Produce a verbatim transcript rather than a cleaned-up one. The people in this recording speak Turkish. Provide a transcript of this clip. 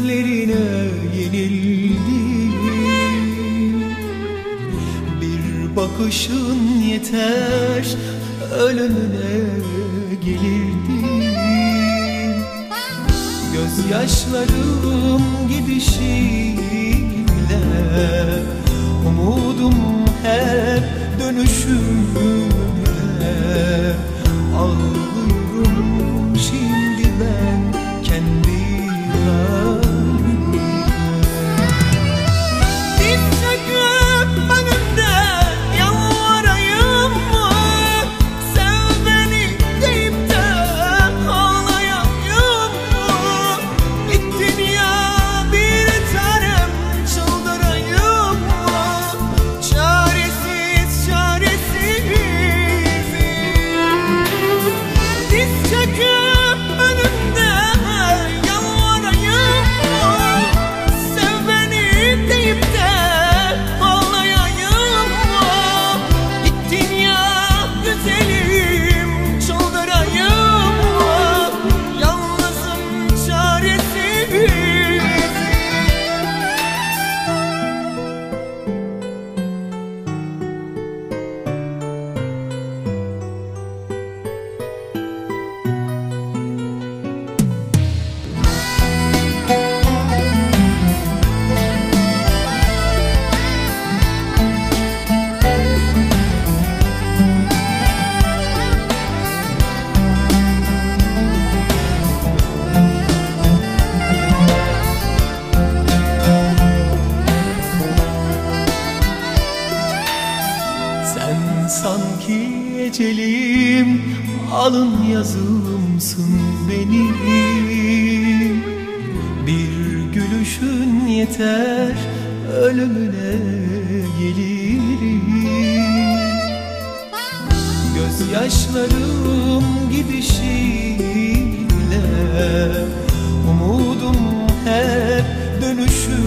gözlerine yenildim. Bir bakışın yeter, ölümüne gelirdim. Gözyaşlarım gidişiyle, umudum hep dönüşümde. Ağlıyorum şimdi ben kendi halimde. Diz çöküp önümden yalvarayım mı? Sev beni deyip de ağlayayım mı? Gittin ya bir tanem, çıldırayım mı? Çaresiz çaresiz diz çöküp önümden yalvarayım mı? Sev beni deyip de ağlayayım mı? Gittin ya güzelim, çıldırayım mı? Yalnızım, çaresizim. Sen sanki ecelim, alın yazımsın benim. Bir gülüşün yeter, ölümüne gelirim. Gözyaşlarım gidişiyle, umudum hep dönüşüm.